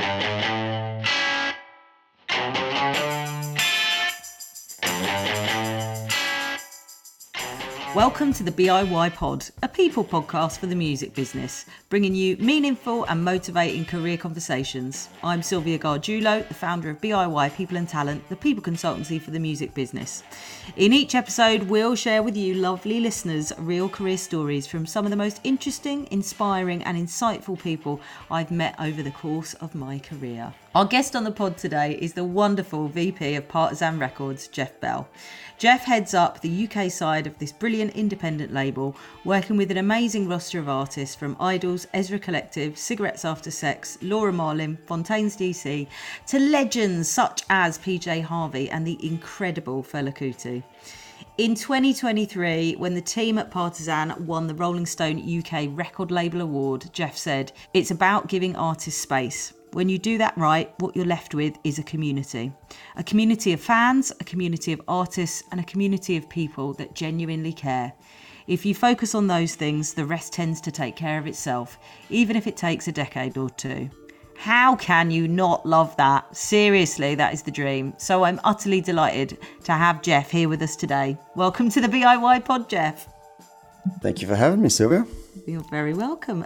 Welcome to the BIY Pod, a people podcast for the music business, bringing you meaningful and motivating career conversations. I'm Sylvia Gargiulo, the founder of BIY People and Talent, the people consultancy for the music business. In each episode, we'll share with you lovely listeners real career stories from some of the most interesting, inspiring and insightful people I've met over the course of my career. Our guest on the pod today is the wonderful VP of Partizan Records, Jeff Bell. Jeff heads up the UK side of this brilliant independent label, working with an amazing roster of artists from Idols, Ezra Collective, Cigarettes After Sex, Laura Marlin, Fontaines DC, to legends such as PJ Harvey and the incredible Fela Kuti. In 2023, when the team at Partizan won the Rolling Stone UK Record Label Award, Jeff said, "It's about giving artists space. When you do that right, what you're left with is a community. A community of fans, a community of artists, and a community of people that genuinely care. If you focus on those things, the rest tends to take care of itself, even if it takes a decade or two." How can you not love that? Seriously, that is the dream. So I'm utterly delighted to have Jeff here with us today. Welcome to the BIY Pod, Jeff. Thank you for having me, Sylvia. You're very welcome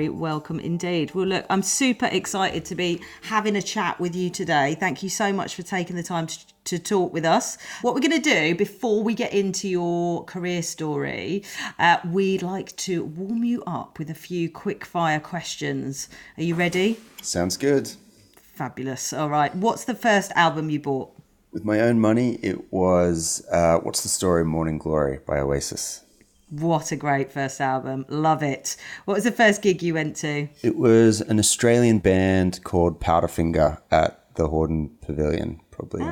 indeed. Well, look, I'm super excited to be having a chat with you today. Thank you so much for taking the time to talk with us. What we're going to do before we get into your career story, we'd like to warm you up with a few quick fire questions. Are you ready? Sounds good. Fabulous. All right. What's the first album you bought? With my own money, it was What's the Story, Morning Glory by Oasis. What a great first album. Love it. What was the first gig you went to? It was an Australian band called Powderfinger at the Hordern Pavilion, probably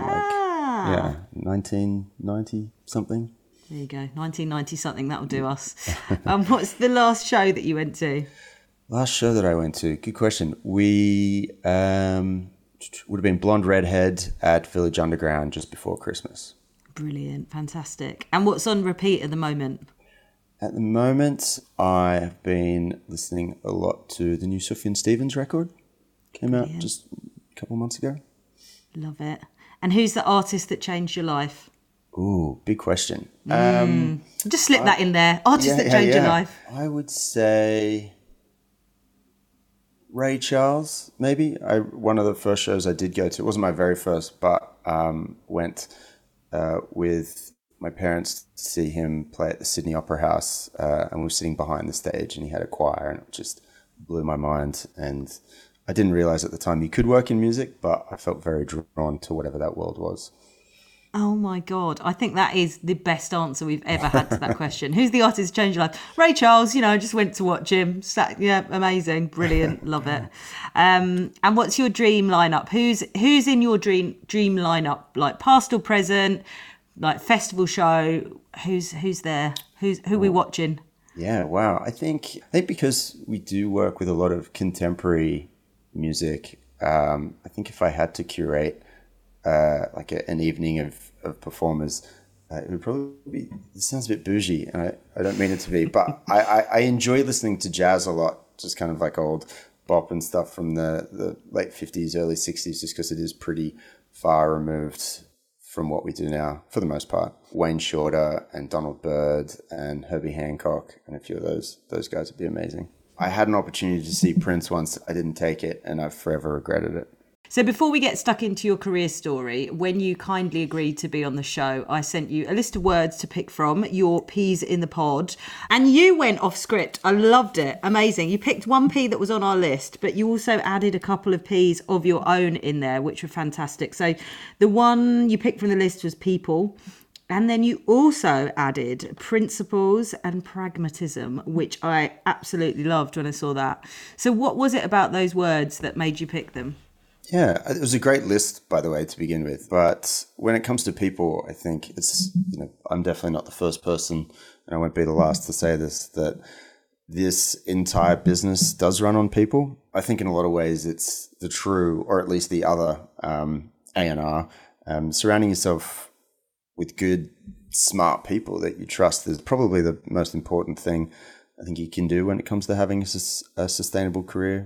1990 something. There you go, 1990 something, that'll do us. What's the last show that you went to? Last show that I went to, good question. We would have been Blonde Redhead at Village Underground just before Christmas. Brilliant, fantastic. And what's on repeat at the moment? At the moment, I have been listening a lot to the new Sufjan Stevens record. Came out just a couple of months ago. Love it. And who's the artist that changed your life? Ooh, big question. Just slip that in there. Artist that changed your life. I would say Ray Charles, maybe. One of the first shows I did go to, it wasn't my very first, but went with my parents to see him play at the Sydney Opera House, and we were sitting behind the stage and he had a choir and it just blew my mind. And I didn't realize at the time you could work in music, but I felt very drawn to whatever that world was. Oh my God. I think that is the best answer we've ever had to that question. Who's the artist that changed your life? Ray Charles, just went to watch him. Yeah, amazing. Brilliant. Love it. And what's your dream lineup? Who's in your dream lineup? Like past or present? Like festival show, who's there? Who are we watching? Yeah, wow. I think because we do work with a lot of contemporary music, I think if I had to curate an evening of performers, it would probably be, it sounds a bit bougie, and I don't mean it to be, but I enjoy listening to jazz a lot, just kind of like old bop and stuff from the late 50s, early 60s, just because it is pretty far removed from what we do now, for the most part. Wayne Shorter and Donald Byrd and Herbie Hancock and a few of those guys would be amazing. I had an opportunity to see Prince once. I didn't take it, and I've forever regretted it. So before we get stuck into your career story, when you kindly agreed to be on the show, I sent you a list of words to pick from, your P's in the pod, and you went off script. I loved it. Amazing. You picked one P that was on our list, but you also added a couple of P's of your own in there, which were fantastic. So the one you picked from the list was people. And then you also added principles and pragmatism, which I absolutely loved when I saw that. So what was it about those words that made you pick them? Yeah, it was a great list, by the way, to begin with. But when it comes to people, I think it's, I'm definitely not the first person, and I won't be the last to say this, that this entire business does run on people. I think in a lot of ways it's the true, or at least the other A&R. Surrounding yourself with good, smart people that you trust is probably the most important thing I think you can do when it comes to having a sustainable career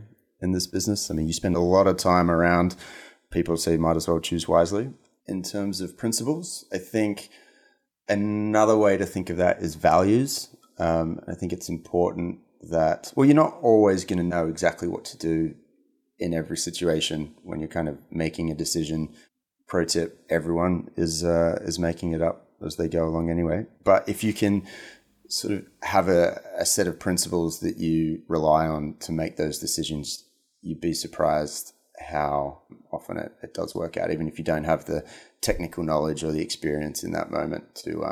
in this business. I mean, you spend a lot of time around people, so you might as well choose wisely. In terms of principles, I think another way to think of that is values. I think it's important that, well, you're not always going to know exactly what to do in every situation when you're kind of making a decision. Pro tip, everyone is making it up as they go along anyway. But if you can sort of have a set of principles that you rely on to make those decisions, you'd be surprised how often it does work out, even if you don't have the technical knowledge or the experience in that moment to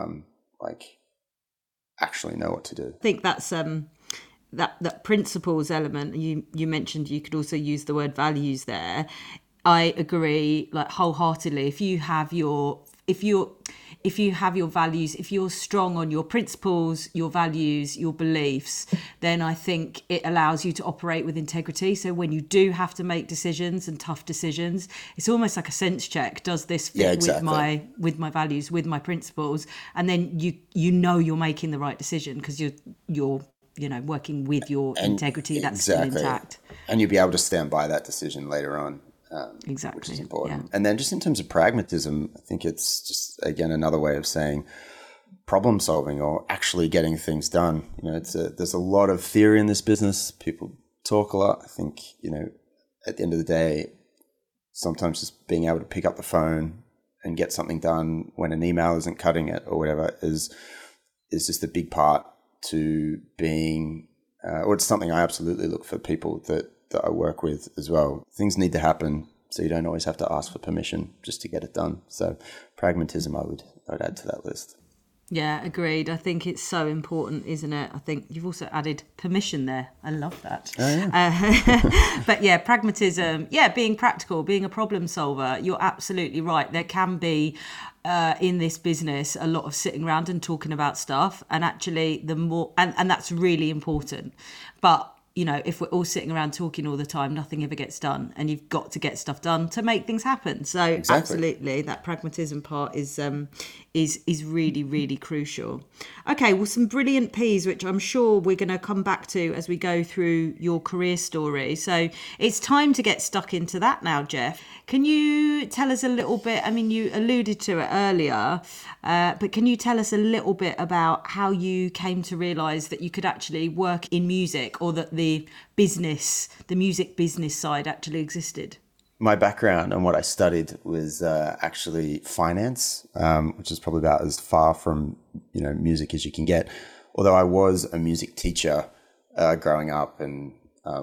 actually know what to do. I think that's that principles element. You mentioned you could also use the word values there. I agree, like, wholeheartedly. If you have your values, if you're strong on your principles, your values, your beliefs, then I think it allows you to operate with integrity. So when you do have to make decisions and tough decisions, it's almost like a sense check. Does this fit with my values, with my principles? And then you know you're making the right decision because you're working with your integrity that's still intact. And you'll be able to stand by that decision later on. Exactly. Which is important. Yeah. And then just in terms of pragmatism, I think it's just, again, another way of saying problem solving or actually getting things done. There's a lot of theory in this business. People talk a lot. I think, at the end of the day, sometimes just being able to pick up the phone and get something done when an email isn't cutting it or whatever is just a big part to being, or it's something I absolutely look for people that I work with as well. Things need to happen, so you don't always have to ask for permission just to get it done. So pragmatism, I would add to that list. Yeah, agreed. I think it's so important, isn't it? I think you've also added permission there. I love that. Oh, yeah. But yeah, pragmatism, being practical, being a problem solver, you're absolutely right. There can be in this business a lot of sitting around and talking about stuff, and actually the more, and that's really important. But if we're all sitting around talking all the time, nothing ever gets done, and you've got to get stuff done to make things happen. So exactly. Absolutely, that pragmatism part is really, really crucial. Okay, well, some brilliant P's, which I'm sure we're going to come back to as we go through your career story. So it's time to get stuck into that now, Jeff. Can you tell us a little bit? I mean, you alluded to it earlier, but can you tell us a little bit about how you came to realise that you could actually work in music, or that the music business side actually existed? My background and what I studied was actually finance, which is probably about as far from music as you can get. Although I was a music teacher growing up, and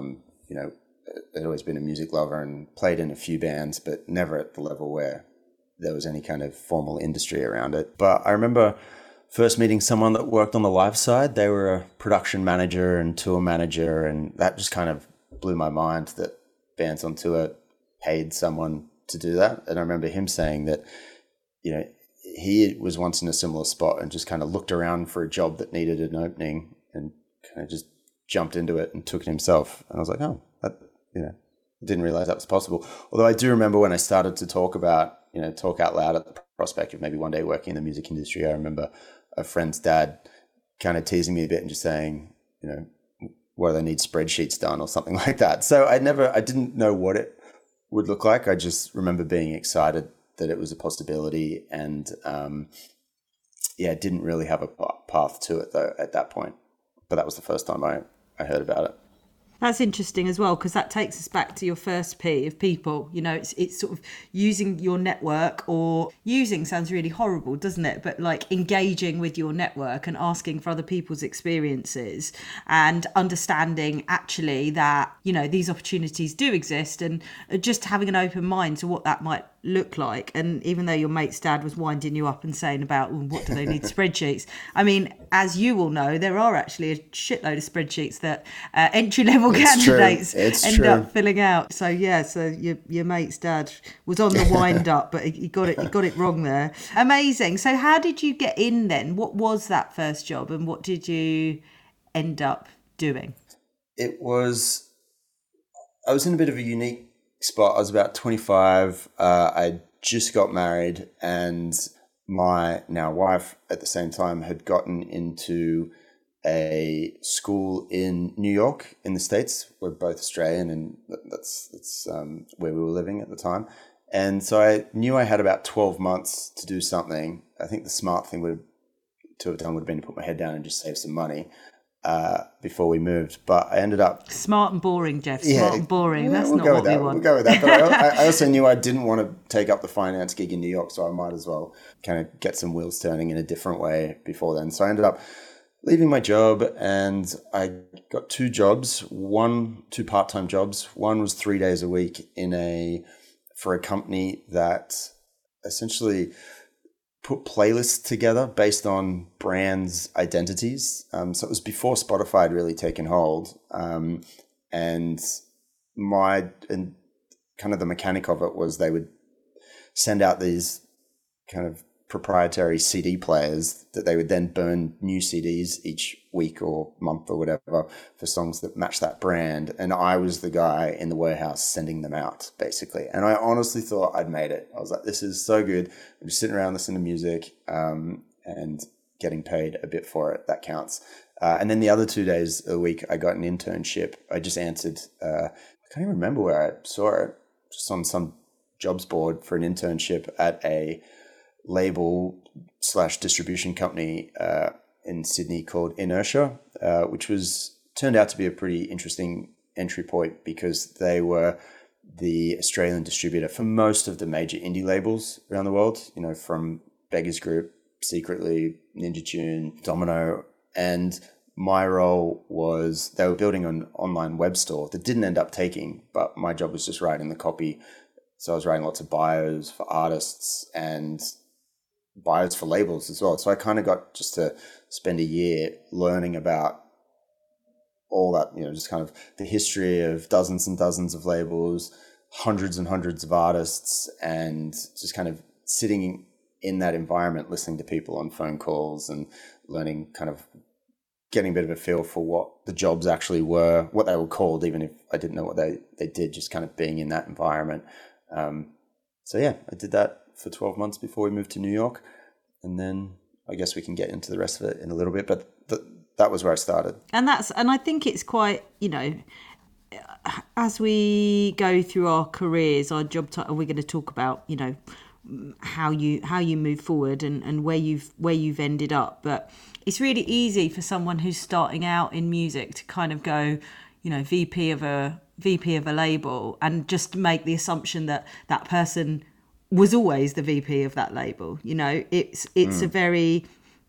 I'd always been a music lover and played in a few bands, but never at the level where there was any kind of formal industry around it. But I remember first meeting someone that worked on the live side. They were a production manager and tour manager, and that just kind of blew my mind that bands on tour paid someone to do that. And I remember him saying that, he was once in a similar spot and just kind of looked around for a job that needed an opening and kind of just jumped into it and took it himself. And I was like, oh, that, I didn't realize that was possible. Although I do remember when I started to talk out loud at the prospect of maybe one day working in the music industry, I remember a friend's dad kind of teasing me a bit and just saying, what do they need spreadsheets done or something like that. So I didn't know what it would look like. I just remember being excited that it was a possibility, and didn't really have a path to it though at that point. But that was the first time I heard about it. That's interesting as well, because that takes us back to your first P of people. It's sort of using your network, or using sounds really horrible, doesn't it? But like engaging with your network and asking for other people's experiences, and understanding actually that, these opportunities do exist, and just having an open mind to what that might look like. And even though your mate's dad was winding you up and saying about, what do they need spreadsheets? I mean, as you all know, there are actually a shitload of spreadsheets that entry-level candidates end up filling out. So your mate's dad was on the wind up, but he got it wrong there. Amazing. So how did you get in then? What was that first job, and what did you end up doing? I was in a bit of a unique spot. I was about 25. I just got married, and my now wife at the same time had gotten into a school in New York in the States. We're both Australian, and that's where we were living at the time. And so I knew I had about 12 months to do something. I think the smart thing to have done would have been to put my head down and just save some money before we moved. But I ended up... Smart and boring, Jeff. Smart and boring. Yeah, That's not what we want. We'll go with that. But I also knew I didn't want to take up the finance gig in New York, so I might as well kind of get some wheels turning in a different way before then. So I ended up leaving my job, and I got two part-time jobs. One was 3 days a week for a company that essentially put playlists together based on brands' identities. So it was before Spotify had really taken hold. And kind of the mechanic of it was they would send out these kind of proprietary CD players that they would then burn new CDs each week or month or whatever for songs that match that brand. And I was the guy in the warehouse sending them out, basically. And I honestly thought I'd made it. I was like, this is so good. I'm just sitting around listening to music and getting paid a bit for it. That counts. And then the other 2 days a week, I got an internship. I just answered, I can't even remember where I saw it, just on some jobs board for an internship at a label/distribution company in Sydney called Inertia, which turned out to be a pretty interesting entry point because they were the Australian distributor for most of the major indie labels around the world, from Beggars Group, Secretly, Ninja Tune, Domino. And my role was they were building an online web store that didn't end up taking, but my job was just writing the copy. So I was writing lots of bios for artists and bios for labels as well. So I kind of got just to spend a year learning about all that, just kind of the history of dozens and dozens of labels, hundreds and hundreds of artists, and just kind of sitting in that environment, listening to people on phone calls and learning, kind of getting a bit of a feel for what the jobs actually were, what they were called, even if I didn't know what they did, just kind of being in that environment. So yeah, I did that for 12 months before we moved to New York. And then I guess we can get into the rest of it in a little bit, but that was where I started. And I think it's quite, as we go through our careers, our job title, we're going to talk about, how you move forward and where you've ended up. But it's really easy for someone who's starting out in music to kind of go, VP of a label, and just make the assumption that that person was always the VP of that label. It's a very,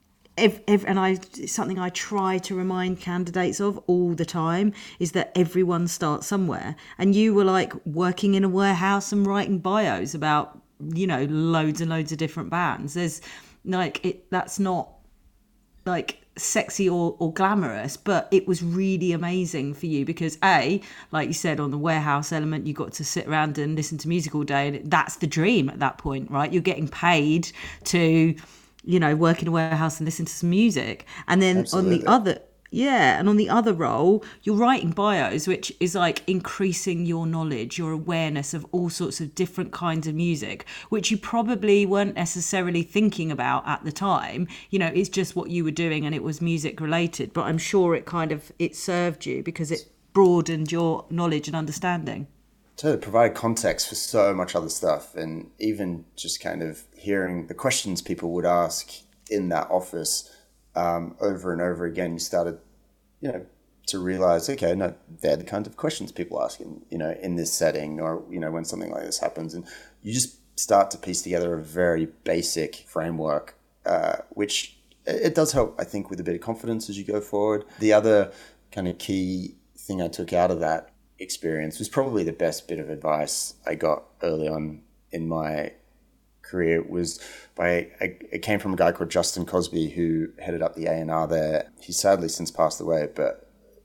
something I try to remind candidates of all the time is that everyone starts somewhere. And you were like working in a warehouse and writing bios about, loads and loads of different bands. There's that's not like sexy or glamorous, but it was really amazing for you because like you said, on the warehouse element, you got to sit around and listen to music all day, and that's the dream at that point, right? You're getting paid to work in a warehouse and listen to some music. And then Absolutely. on the other role, you're writing bios, which is like increasing your knowledge, your awareness of all sorts of different kinds of music, which you probably weren't necessarily thinking about at the time. It's just what you were doing and it was music related, but I'm sure it served you because it broadened your knowledge and understanding. To provide context for so much other stuff, and even just kind of hearing the questions people would ask in that office over and over again, you started, to realize, okay, no, they're the kind of questions people ask in this setting, or, when something like this happens. And you just start to piece together a very basic framework, which it does help, I think, with a bit of confidence as you go forward. The other kind of key thing I took out of that experience was probably the best bit of advice I got early on in my career was it came from a guy called Justin Cosby, who headed up the A&R there. He's sadly since passed away, but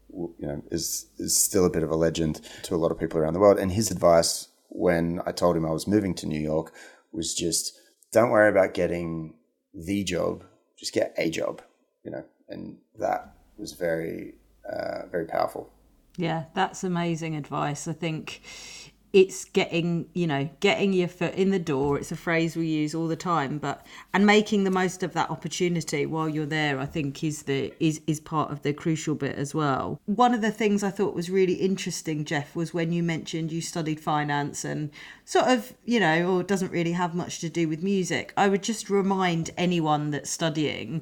is still a bit of a legend to a lot of people around the world. And his advice when I told him I was moving to New York was just, don't worry about getting the job, just get a job, and that was very, very powerful. Yeah, that's amazing advice. I think it's getting, getting your foot in the door. It's a phrase we use all the time, and making the most of that opportunity while you're there, I think is part of the crucial bit as well. One of the things I thought was really interesting, Jeff, was when you mentioned you studied finance and sort of, or doesn't really have much to do with music. I would just remind anyone that's studying,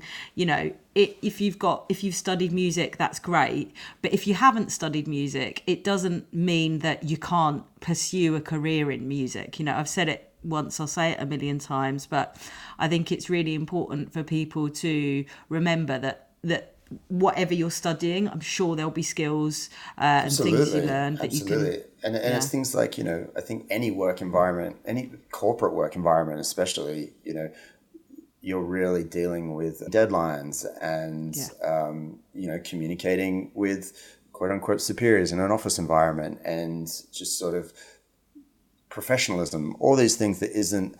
if you've studied music, that's great. But if you haven't studied music, it doesn't mean that you can't pursue a career in music. I've said it once, I'll say it a million times, but I think it's really important for people to remember that whatever you're studying, I'm sure there'll be skills and things you learn that you can. And it's things like, I think any work environment, any corporate work environment especially, you're really dealing with deadlines and, communicating with quote unquote superiors in an office environment, and just sort of professionalism, all these things that isn't,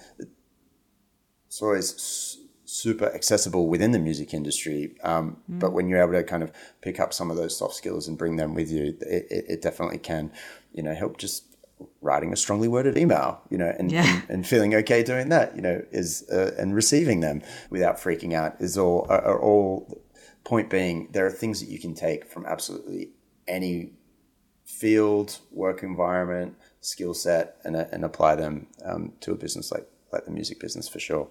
it's always super accessible within the music industry. But when you're able to kind of pick up some of those soft skills and bring them with you, it definitely can, help just writing a strongly worded email, and feeling okay doing that, and receiving them without freaking out is all point being, there are things that you can take from absolutely any field, work environment, skill set, and apply them to a business like the music business for sure.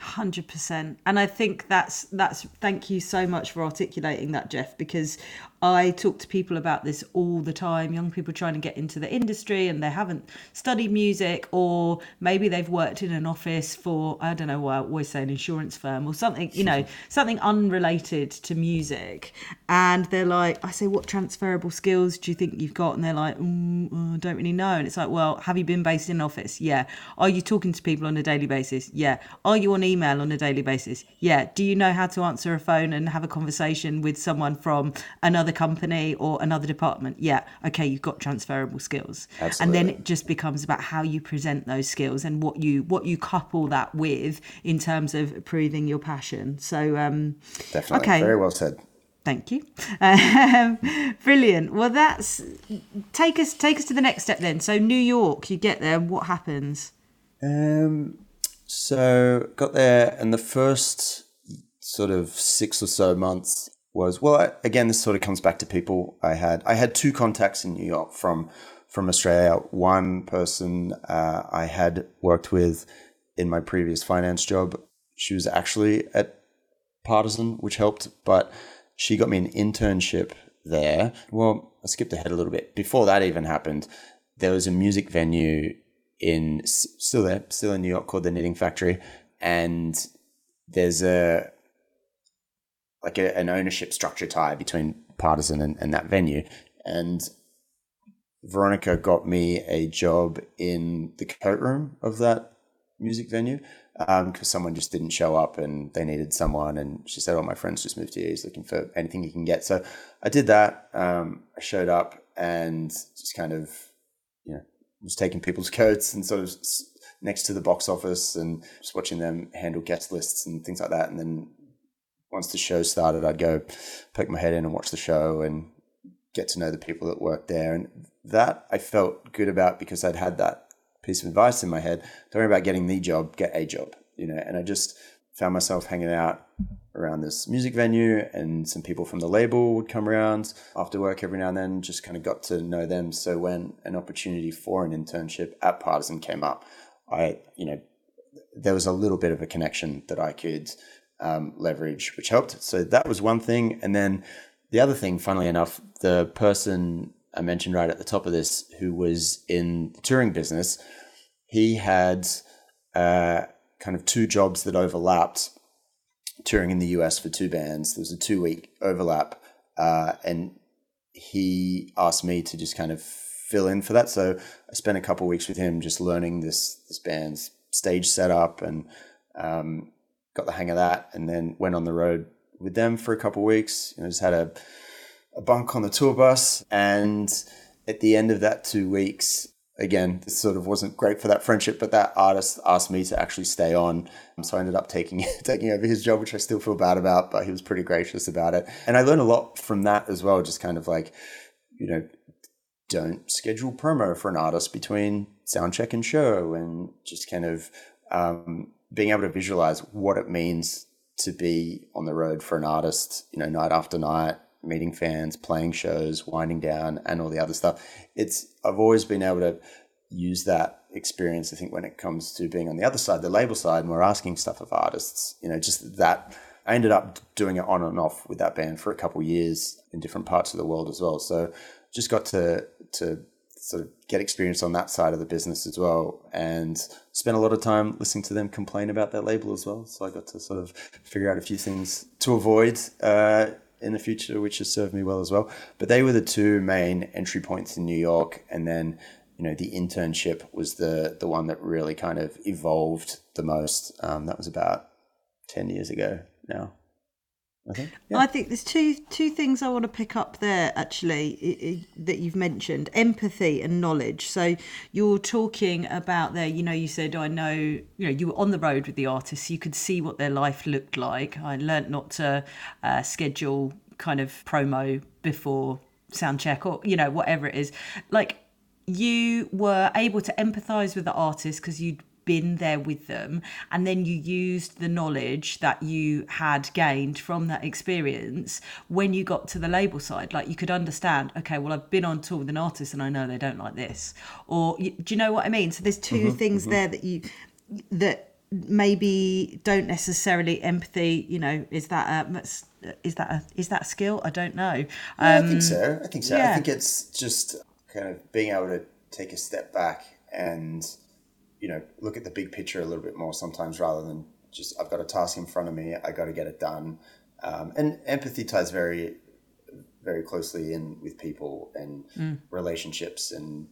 100%. And I think that's thank you so much for articulating that, Jeff, because I talk to people about this all the time, young people trying to get into the industry and they haven't studied music, or maybe they've worked in an office for, I don't know why I always say an insurance firm or something, something unrelated to music. And they're like, I say, what transferable skills do you think you've got? And they're like, I don't really know. And it's like, well, have you been based in an office? Yeah. Are you talking to people on a daily basis? Yeah. Are you on email on a daily basis? Yeah. Do you know how to answer a phone and have a conversation with someone from another company or another department? Yeah. Okay, you've got transferable skills. Absolutely. And then it just becomes about how you present those skills and what you couple that with in terms of proving your passion. So definitely. Okay. Very well said. Thank you. Brilliant. Well, take us to the next step then. So New York, you get there, what happens? So got there, and the first sort of 6 or so months was, again, this sort of comes back to people I had 2 contacts in New York from Australia. One person I had worked with in my previous finance job. She was actually at Partisan, which helped, but she got me an internship there. Well, I skipped ahead a little bit. Before that even happened, there was a music venue still in New York, called the Knitting Factory, and there's an ownership structure tie between Partisan and that venue. And Veronica got me a job in the coat room of that music venue because someone just didn't show up and they needed someone. And she said, my friend's just moved here. He's looking for anything he can get. So I did that. I showed up and just kind of, was taking people's coats and sort of next to the box office and just watching them handle guest lists and things like that. And then once the show started, I'd go poke my head in and watch the show and get to know the people that worked there. And that I felt good about because I'd had that piece of advice in my head. Don't worry about getting the job, get a job, and I just found myself hanging out around this music venue, and some people from the label would come around after work every now and then, just kind of got to know them. So when an opportunity for an internship at Partisan came up, there was a little bit of a connection that I could leverage, which helped. So that was one thing. And then the other thing, funnily enough, the person I mentioned right at the top of this, who was in the touring business, he had kind of 2 jobs that overlapped, touring in the US for 2 bands. There was a 2-week overlap, and he asked me to just kind of fill in for that. So I spent a couple of weeks with him just learning this band's stage setup and got the hang of that, and then went on the road with them for a couple of weeks. Just had a bunk on the tour bus, and at the end of that 2 weeks, again, this sort of wasn't great for that friendship, but that artist asked me to actually stay on. So I ended up taking over his job, which I still feel bad about, but he was pretty gracious about it. And I learned a lot from that as well, just kind of like, don't schedule promo for an artist between sound check and show, and just kind of being able to visualize what it means to be on the road for an artist, you know, night after night, meeting fans, playing shows, winding down, and all the other stuff. I've always been able to use that experience, I think, when it comes to being on the other side, the label side, and we're asking stuff of artists, you know, just that. I ended up doing it on and off with that band for a couple of years in different parts of the world as well. So just got to sort of get experience on that side of the business as well, and spent a lot of time listening to them complain about their label as well. So I got to sort of figure out a few things to avoid in the future, which has served me well as well. But they were the two main entry points in New York. And then, you know, the internship was the one that really kind of evolved the most. That was about 10 years ago now, I think. Yeah. I think there's two things I want to pick up there, actually, that you've mentioned: empathy and knowledge. So you're talking about there, you know, you said, I know, you know, you were on the road with the artists, you could see what their life looked like. I learnt not to schedule kind of promo before sound check, or, you know, whatever it is. Like, you were able to empathize with the artists because you'd been there with them, and then you used the knowledge that you had gained from that experience when you got to the label side. Like, you could understand, okay, well, I've been on tour with an artist and I know they don't like this, or do you know what I mean? So there's two things there that maybe don't necessarily empathy, you know, is that a skill? I don't know. I think so. Yeah. I think it's just kind of being able to take a step back and, you know, look at the big picture a little bit more sometimes, rather than just, I've got a task in front of me, I got to get it done. And empathy ties very, very closely in with people and relationships, and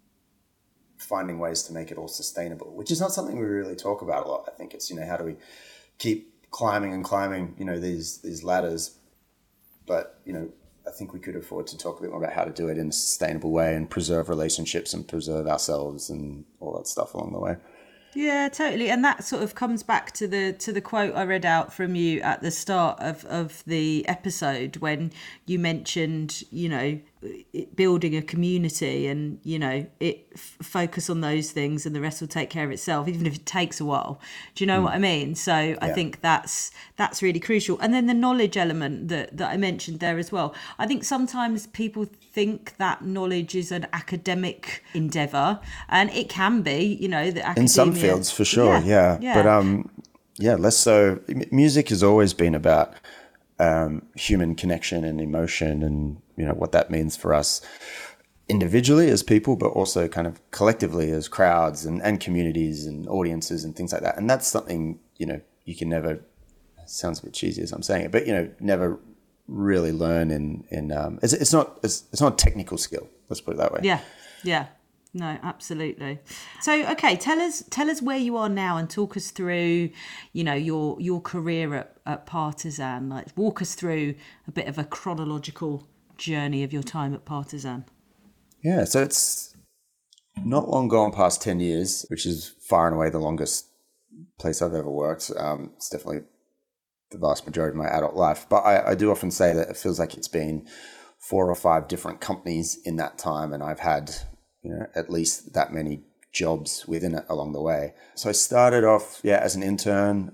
finding ways to make it all sustainable, which is not something we really talk about a lot. I think it's, you know, how do we keep climbing and climbing, you know, these ladders, but, you know, I think we could afford to talk a bit more about how to do it in a sustainable way and preserve relationships and preserve ourselves and all that stuff along the way. Yeah, totally. And that sort of comes back to the quote I read out from you at the start of the episode, when you mentioned, you know, building a community, and, you know, focus on those things and the rest will take care of itself, even if it takes a while. Do you know what I mean? So I think that's really crucial. And then the knowledge element that I mentioned there as well. I think sometimes people think that knowledge is an academic endeavor, and it can be, you know, the academia, in some fields for sure. Yeah. But less so. Music has always been about human connection and emotion, and, you know, what that means for us individually as people, but also kind of collectively as crowds and communities and audiences and things like that. And that's something, you know, you can never, it sounds a bit cheesy as I'm saying it, but, you know, never really learn it's not a technical skill, let's put it that way. Yeah. No, absolutely. So, okay, tell us where you are now, and talk us through, you know, your career at Partisan. Like, walk us through a bit of a chronological journey of your time at Partisan. Yeah, so it's not long gone past 10 years, which is far and away the longest place I've ever worked. It's definitely the vast majority of my adult life. But I do often say that it feels like it's been 4 or 5 different companies in that time, and I've had, you know, at least that many jobs within it along the way. So I started off, as an intern,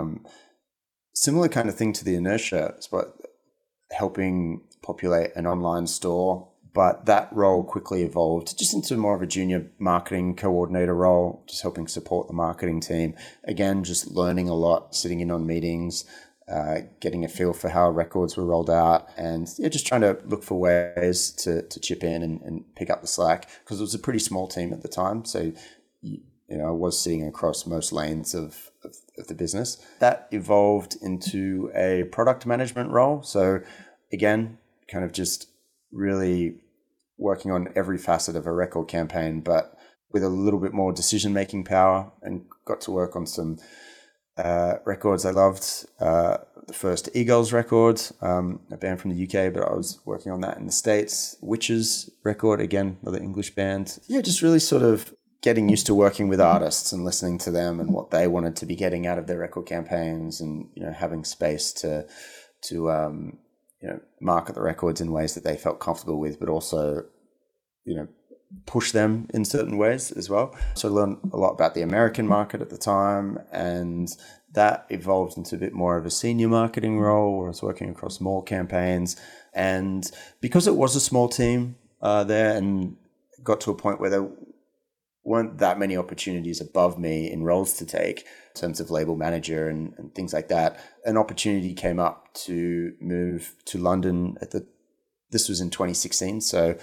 similar kind of thing to the Inertia, but helping populate an online store. But that role quickly evolved just into more of a junior marketing coordinator role, just helping support the marketing team. Again, just learning a lot, sitting in on meetings, getting a feel for how records were rolled out, and just trying to look for ways to chip in and pick up the slack, because it was a pretty small team at the time. So, you know, I was sitting across most lanes of the business. That evolved into a product management role. So again, kind of just really working on every facet of a record campaign, but with a little bit more decision-making power, and got to work on some records I loved. The first Eagles record, a band from the UK, but I was working on that in the States. Witches record, again, another English band. Yeah, just really sort of getting used to working with artists and listening to them and what they wanted to be getting out of their record campaigns, and, you know, having space to you know, market the records in ways that they felt comfortable with, but also, push them in certain ways as well. So I learned a lot about the American market at the time, and that evolved into a bit more of a senior marketing role where I was working across more campaigns. And because it was a small team there, and got to a point where there weren't that many opportunities above me in roles to take in terms of label manager and things like that, an opportunity came up to move to London this was in 2016. So,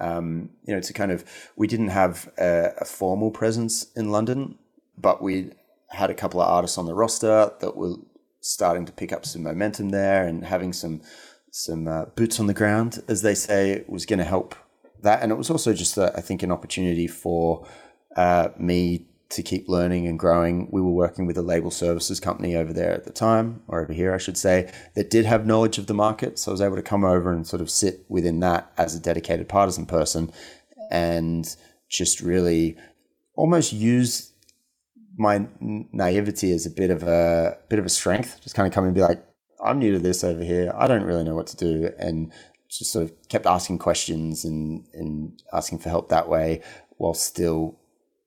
we didn't have a formal presence in London, but we had a couple of artists on the roster that were starting to pick up some momentum there, and having some boots on the ground, as they say, was going to help that. And it was also just, I think, an opportunity for me to keep learning and growing. We were working with a label services company over there at the time, or over here, I should say, that did have knowledge of the market. So I was able to come over and sort of sit within that as a dedicated Partisan person, and just really almost use my naivety as a bit of a strength. Just kind of come and be like, I'm new to this over here. I don't really know what to do. And just sort of kept asking questions and asking for help that way, while still,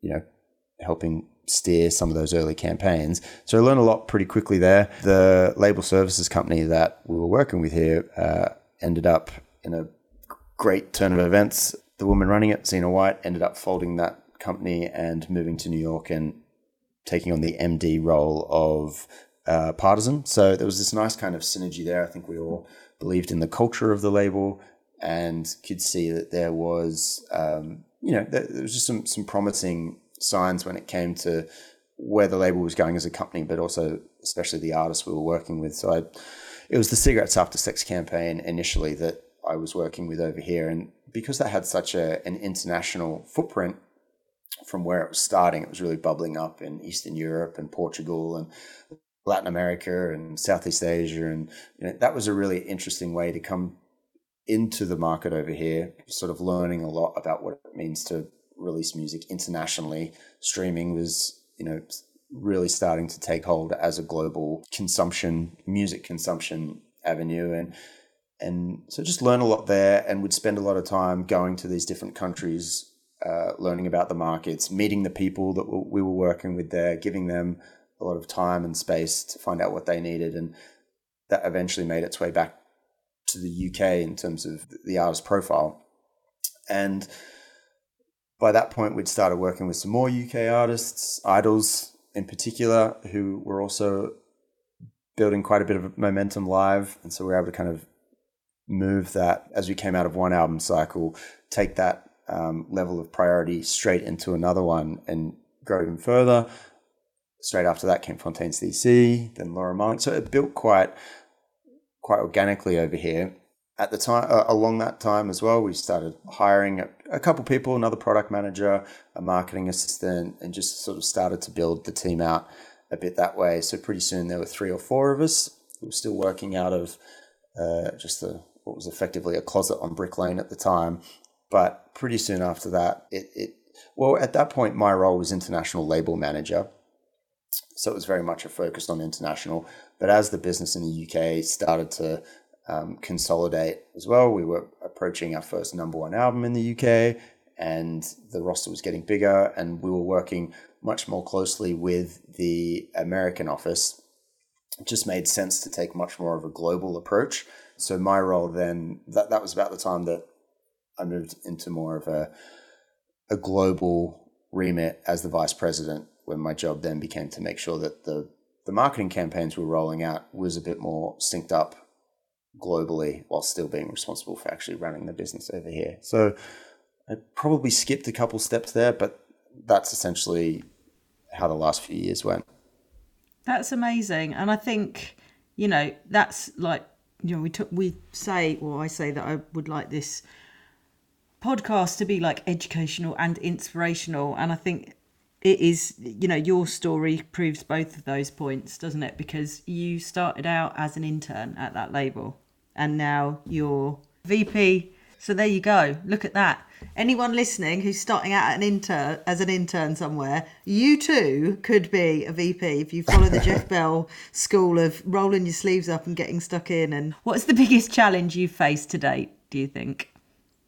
helping steer some of those early campaigns. So I learned a lot pretty quickly there. The label services company that we were working with here ended up in a great turn of events. The woman running it, Zena White, ended up folding that company and moving to New York and taking on the MD role of Partisan. So there was this nice kind of synergy there. I think we all believed in the culture of the label and could see that there was, there was just some promising signs when it came to where the label was going as a company, but also especially the artists we were working with. So it was the Cigarettes After Sex campaign initially that I was working with over here. And because that had such an international footprint from where it was starting, it was really bubbling up in Eastern Europe and Portugal and Latin America and Southeast Asia. And that was a really interesting way to come into the market over here, sort of learning a lot about what it means to release music internationally. Streaming was, really starting to take hold as a global music consumption avenue. And so just learn a lot there, and would spend a lot of time going to these different countries, learning about the markets, meeting the people that we were working with there, giving them a lot of time and space to find out what they needed. And that eventually made its way back to the UK in terms of the artist profile. And by that point, we'd started working with some more UK artists, Idols in particular, who were also building quite a bit of momentum live. And so we were able to kind of move that as we came out of one album cycle, take that level of priority straight into another one and grow even further. Straight after that came Fontaines DC, then Laura Marling. So it built quite organically over here. At the time, along that time as well, we started hiring a couple people, another product manager, a marketing assistant, and just sort of started to build the team out a bit that way. So pretty soon there were 3 or 4 of us. We were still working out of what was effectively a closet on Brick Lane at the time. But pretty soon after that, at that point, my role was international label manager. So it was very much a focus on international. But as the business in the UK started to consolidate as well, we were approaching our first #1 album in the UK, and the roster was getting bigger, and we were working much more closely with the American office. It just made sense to take much more of a global approach. So my role then, that was about the time that I moved into more of a global remit as the vice president, when my job then became to make sure that the marketing campaigns we were rolling out was a bit more synced up globally, while still being responsible for actually running the business over here. So I probably skipped a couple steps there, but that's essentially how the last few years went. That's amazing. And I think, that's like, I say that I would like this podcast to be like educational and inspirational. And I think it is, your story proves both of those points, doesn't it? Because you started out as an intern at that label and now you're VP. So there you go. Look at that. Anyone listening who's starting out as an intern somewhere, you too could be a VP if you follow the Jeff Bell school of rolling your sleeves up and getting stuck in. And what's the biggest challenge you've faced to date, do you think?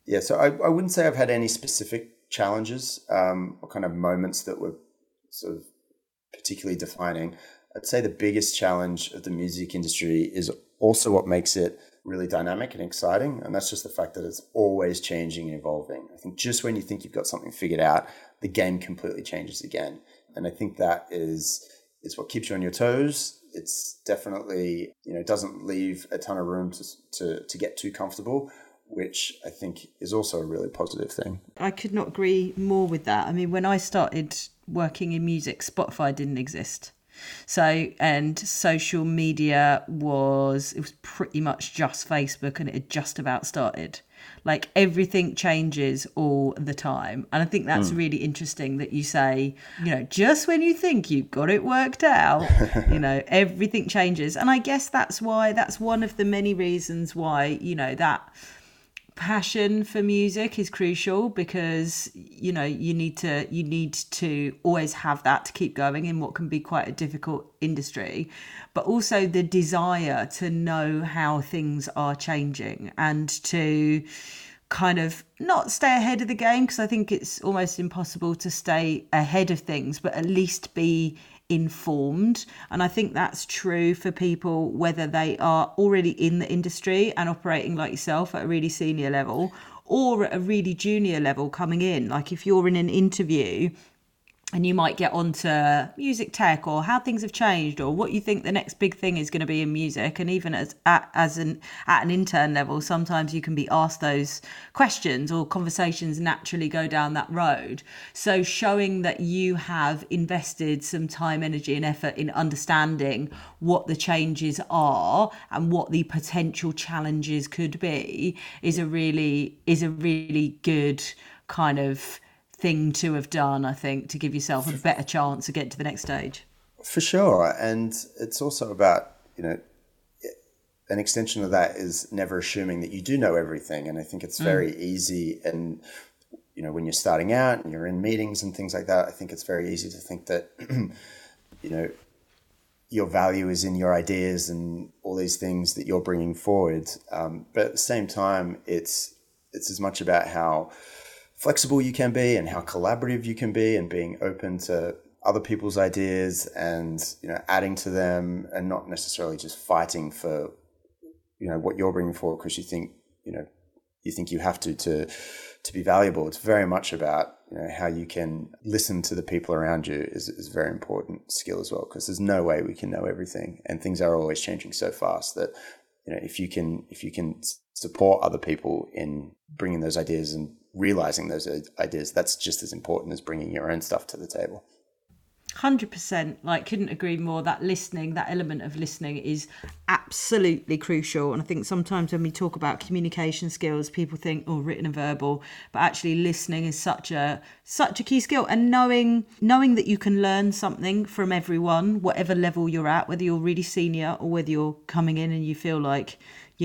Yeah, so I wouldn't say I've had any specific challenges or kind of moments that were sort of particularly defining. I'd say the biggest challenge of the music industry is also what makes it really dynamic and exciting. And that's just the fact that it's always changing and evolving. I think just when you think you've got something figured out, the game completely changes again. And I think that is what keeps you on your toes. It's definitely, doesn't leave a ton of room to get too comfortable, which I think is also a really positive thing. I could not agree more with that. I mean, when I started working in music, Spotify didn't exist. So, and social media it was pretty much just Facebook, and it had just about started. Like, everything changes all the time. And I think that's really interesting that you say, just when you think you've got it worked out, everything changes. And I guess that's one of the many reasons why, that passion for music is crucial, because you need to always have that to keep going in what can be quite a difficult industry, but also the desire to know how things are changing and to kind of not stay ahead of the game, because I think it's almost impossible to stay ahead of things, but at least be informed. And I think that's true for people, whether they are already in the industry and operating like yourself at a really senior level, or at a really junior level coming in. Like, if you're in an interview and you might get onto music tech or how things have changed or what you think the next big thing is going to be in music. And even at an intern level, sometimes you can be asked those questions, or conversations naturally go down that road. So showing that you have invested some time, energy and effort in understanding what the changes are and what the potential challenges could be is a really good kind of thing to have done, I think, to give yourself a better chance to get to the next stage. For sure. And it's also about, an extension of that is never assuming that you do know everything. And I think it's very easy. And, when you're starting out and you're in meetings and things like that, I think it's very easy to think that, your value is in your ideas and all these things that you're bringing forward. But at the same time, it's as much about how flexible you can be and how collaborative you can be, and being open to other people's ideas and, adding to them, and not necessarily just fighting for, what you're bringing forward because you think you have to be valuable. It's very much about, how you can listen to the people around you is a very important skill as well, because there's no way we can know everything, and things are always changing so fast that, if you can support other people in bringing those ideas and realizing those ideas, that's just as important as bringing your own stuff to the table. 100%. Couldn't agree more. That element of listening is absolutely crucial. And I think sometimes when we talk about communication skills, people think, written and verbal, but actually listening is such a key skill. And knowing that you can learn something from everyone, whatever level you're at, whether you're really senior or whether you're coming in and you feel like,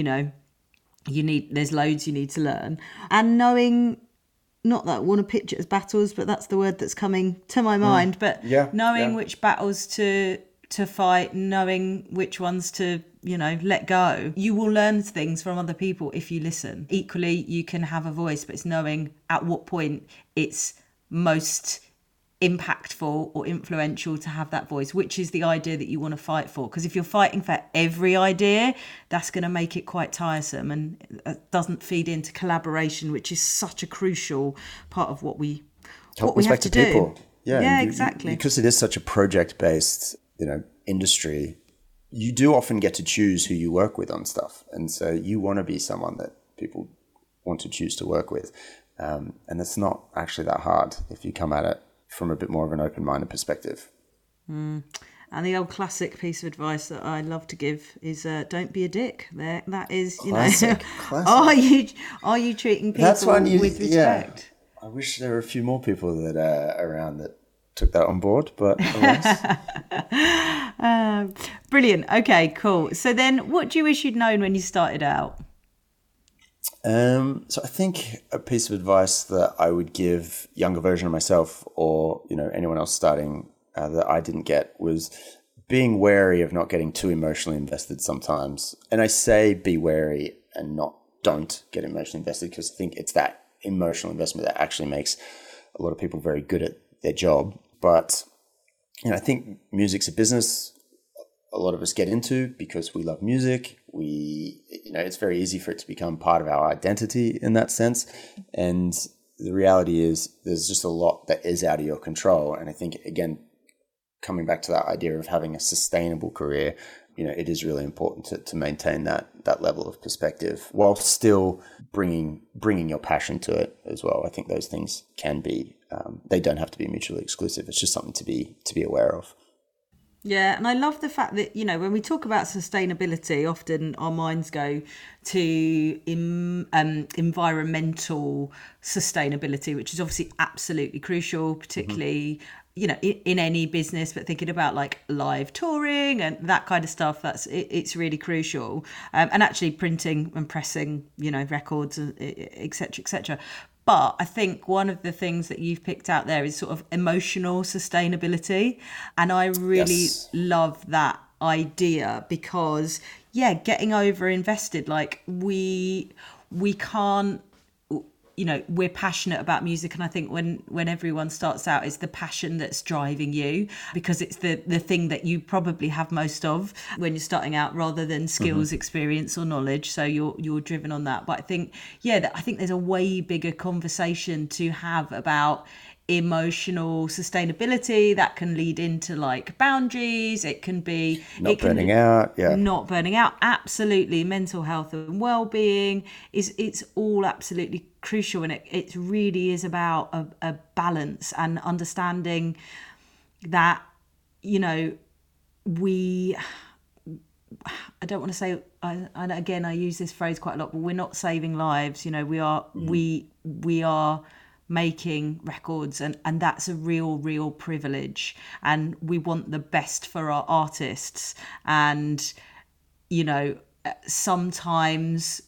there's loads you need to learn, and knowing, not that I want to pitch it as battles, but that's the word that's coming to my mind, but knowing which battles to fight, knowing which ones to, let go. You will learn things from other people if you listen. Equally, you can have a voice, but it's knowing at what point it's most impactful or influential to have that voice, which is the idea that you want to fight for. Because if you're fighting for every idea, that's going to make it quite tiresome, and it doesn't feed into collaboration, which is such a crucial part of what we have to do. People. Yeah, exactly. Because it is such a project-based, industry, you do often get to choose who you work with on stuff, and so you want to be someone that people want to choose to work with, and it's not actually that hard if you come at it from a bit more of an open-minded perspective. And the old classic piece of advice that I love to give is don't be a dick. That is, classic. Are you treating people with respect? Yeah. I wish there were a few more people that are around that took that on board, but brilliant. Okay, cool. So then what do you wish you'd known when you started out? So I think a piece of advice that I would give younger version of myself, or anyone else starting that I didn't get, was being wary of not getting too emotionally invested sometimes. And I say be wary and not don't get emotionally invested, because I think it's that emotional investment that actually makes a lot of people very good at their job. But I think music's a business a lot of us get into because we love music. It's very easy for it to become part of our identity in that sense. And the reality is there's just a lot that is out of your control. And I think, again, coming back to that idea of having a sustainable career, it is really important to maintain that level of perspective while still bringing your passion to it as well. I think those things can be, they don't have to be mutually exclusive. It's just something to be aware of. Yeah, and I love the fact that, when we talk about sustainability, often our minds go to environmental sustainability, which is obviously absolutely crucial, particularly, in any business, but thinking about like live touring and that kind of stuff, it's really crucial. And actually printing and pressing, records, et cetera, et cetera. But I think one of the things that you've picked out there is sort of emotional sustainability. And I really love that idea because, getting over invested, like we can't, we're passionate about music. And I think when everyone starts out, it's the passion that's driving you because it's the thing that you probably have most of when you're starting out rather than skills, experience or knowledge. So you're driven on that. But I think, I think there's a way bigger conversation to have about emotional sustainability that can lead into like boundaries. It can be not burning out. Absolutely. Mental health and well-being it's all absolutely crucial, and it really is about a balance and understanding that I don't want to say, and again I use this phrase quite a lot, but we're not saving lives. We are we are making records, and that's a real privilege, and we want the best for our artists. And sometimes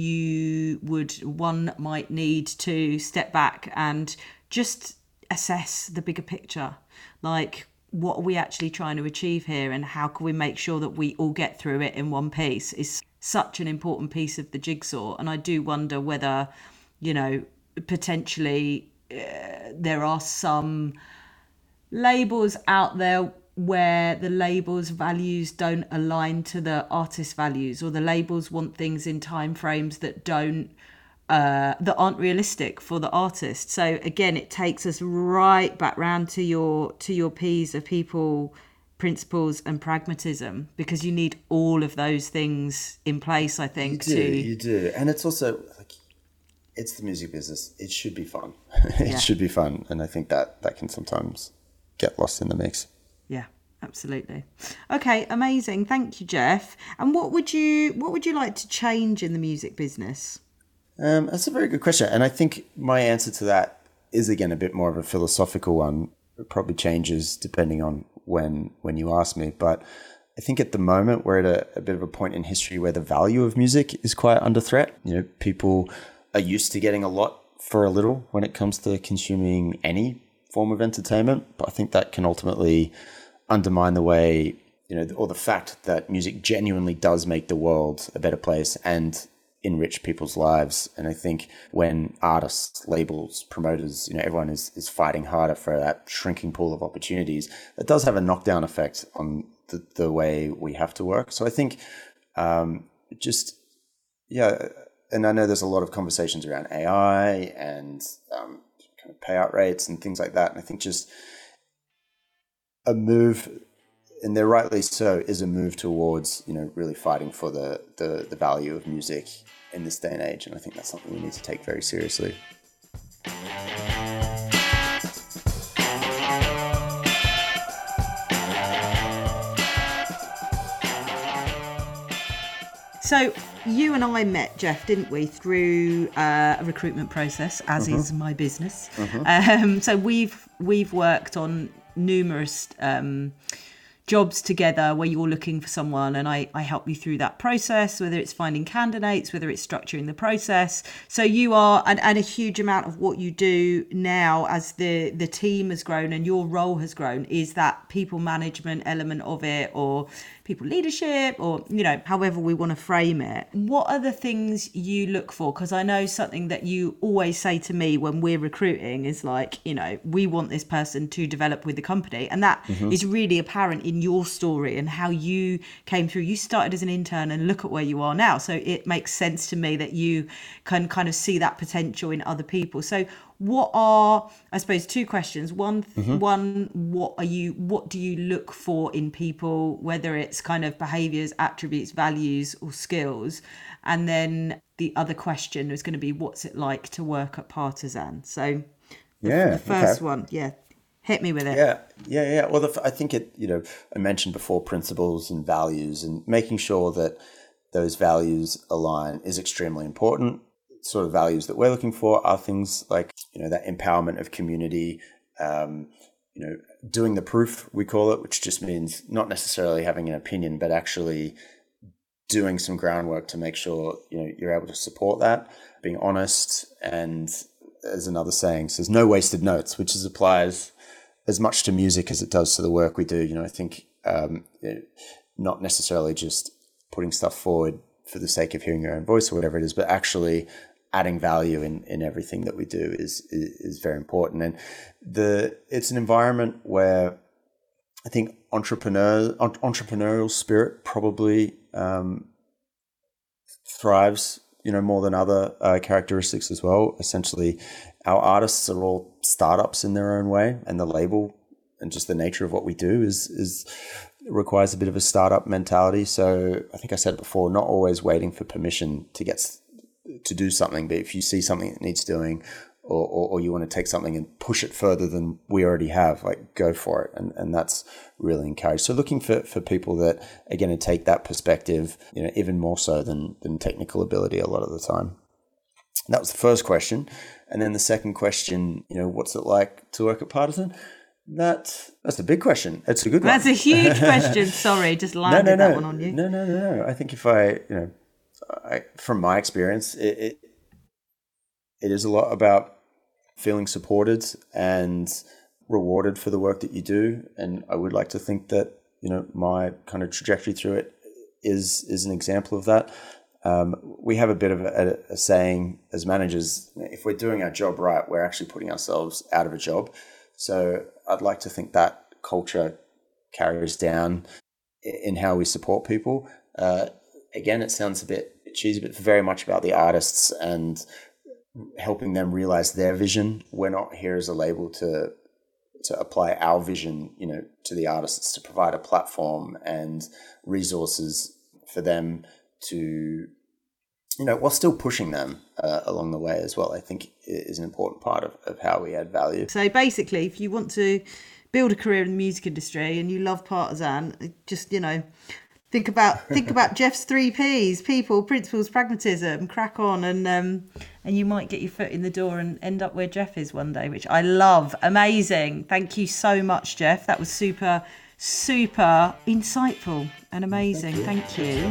one might need to step back and just assess the bigger picture, like what are we actually trying to achieve here, and how can we make sure that we all get through it in one piece is such an important piece of the jigsaw. And I do wonder whether potentially there are some labels out there where the label's values don't align to the artist's values, or the labels want things in time frames that that aren't realistic for the artist. So again, it takes us right back round to your P's of people, principles and pragmatism, because you need all of those things in place, I think. You do. And it's also like, it's the music business. It should be fun. It should be fun. And I think that can sometimes get lost in the mix. Yeah, absolutely. Okay, amazing. Thank you, Jeff. And what would you like to change in the music business? That's a very good question. And I think my answer to that is, again, a bit more of a philosophical one. It probably changes depending on when you ask me. But I think at the moment we're at a bit of a point in history where the value of music is quite under threat. People are used to getting a lot for a little when it comes to consuming any form of entertainment. But I think that can ultimately undermine the way, or the fact that music genuinely does make the world a better place and enrich people's lives. And I think when artists, labels, promoters, everyone is fighting harder for that shrinking pool of opportunities, it does have a knockdown effect on the way we have to work. So I think and I know there's a lot of conversations around AI and kind of payout rates and things like that. And I think just a move, and they're rightly so, is a move towards, really fighting for the value of music in this day and age. And I think that's something we need to take very seriously. So you and I met, Jeff, didn't we, through a recruitment process, as is my business. So we've worked on numerous jobs together where you're looking for someone, and I help you through that process, whether it's finding candidates, whether it's structuring the process. So you are, and a huge amount of what you do now as the team has grown and your role has grown is that people management element of it, or people leadership, or, you know, however we want to frame it. What are the things you look for? Because I know something that you always say to me when we're recruiting is like, you know, we want this person to develop with the company. And that is really apparent in your story and how you came through. You started as an intern and look at where you are now. So it makes sense to me that you can kind of see that potential in other people. So what are, I suppose, two questions. One, what do you look for in people, whether it's kind of behaviors, attributes, values, or skills? And then the other question is going to be, what's it like to work at Partisan? So the first one, hit me with it. Yeah. Well, I think I mentioned before principles and values, and making sure that those values align is extremely important. Sort of values that we're looking for are things like, that empowerment of community, doing the proof, we call it, which just means not necessarily having an opinion, but actually doing some groundwork to make sure, you're able to support that, being honest. And as another saying says, no wasted notes, which applies as much to music as it does to the work we do. I think not necessarily just putting stuff forward for the sake of hearing your own voice or whatever it is, but actually adding value in everything that we do is very important. And it's an environment where I think entrepreneurial spirit probably thrives, more than other characteristics as well. Essentially, our artists are all startups in their own way, and the label and just the nature of what we do is requires a bit of a startup mentality. So I think I said it before, not always waiting for permission to do something, but if you see something that needs doing, or you want to take something and push it further than we already have, like, go for it. And that's really encouraged. So looking for people that are going to take that perspective, even more so than technical ability a lot of the time. That was the first question. And then the second question, what's it like to work at Partisan? That's a big question. It's a good one. That's a huge question. Sorry, just landed that one on you. No. I think if from my experience, it is a lot about feeling supported and rewarded for the work that you do. And I would like to think that, my kind of trajectory through it is an example of that. We have a bit of a saying as managers: if we're doing our job right, we're actually putting ourselves out of a job. So I'd like to think that culture carries down in how we support people. Again, it sounds a bit cheesy, but very much about the artists and helping them realize their vision. We're not here as a label to apply our vision, to the artists, to provide a platform and resources for them to, while still pushing them along the way as well, I think is an important part of how we add value. So basically, if you want to build a career in the music industry and you love Partisan, just, think about Jeff's 3 Ps: people, principles, pragmatism. Crack on, and you might get your foot in the door and end up where Jeff is one day, which I love. Amazing. Thank you so much, Jeff. That was super, super insightful and amazing. Thank you.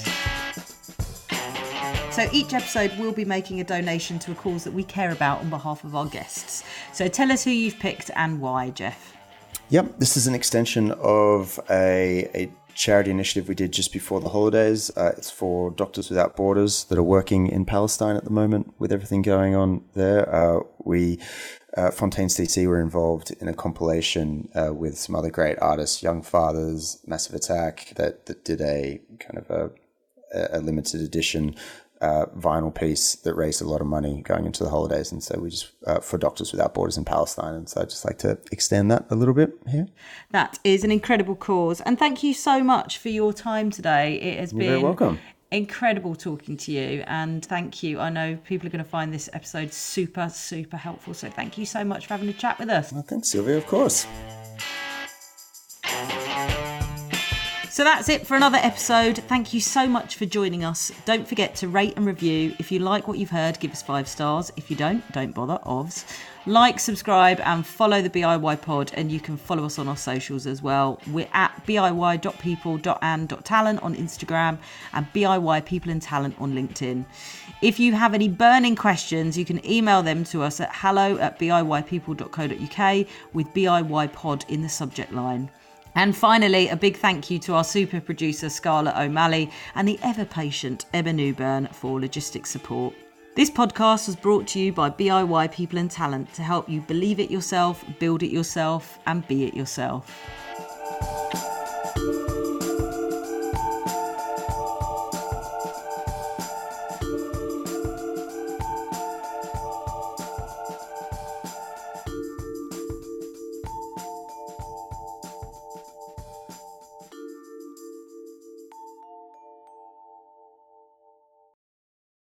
So each episode we'll be making a donation to a cause that we care about on behalf of our guests. So tell us who you've picked and why, Jeff. Yep, this is an extension of a charity initiative we did just before the holidays. It's for Doctors Without Borders that are working in Palestine at the moment with everything going on there. Fontaines DC were involved in a compilation with some other great artists, Young Fathers, Massive Attack, that did a kind of a limited edition vinyl piece that raised a lot of money going into the holidays. And so we just, for Doctors Without Borders in Palestine. And so I'd just like to extend that a little bit here. That is an incredible cause. And thank you so much for your time today. It has been very welcome. Incredible talking to you. And thank you. I know people are going to find this episode super, super helpful. So thank you so much for having a chat with us. Well, thanks, Sylvia, of course. So that's it for another episode. Thank you so much for joining us. Don't forget to rate and review. If you like what you've heard, give us 5 stars. If you don't bother, ovs. Like, subscribe and follow the BIY pod, and you can follow us on our socials as well. We're at biy.people.and.talent on Instagram and BIY People and Talent on LinkedIn. If you have any burning questions, you can email them to us at hello@biypeople.co.uk with BIY pod in the subject line. And finally, a big thank you to our super producer Scarlett O'Malley and the ever-patient Emma Newburn for logistics support. This podcast was brought to you by BIY People and Talent to help you believe it yourself, build it yourself, and be it yourself.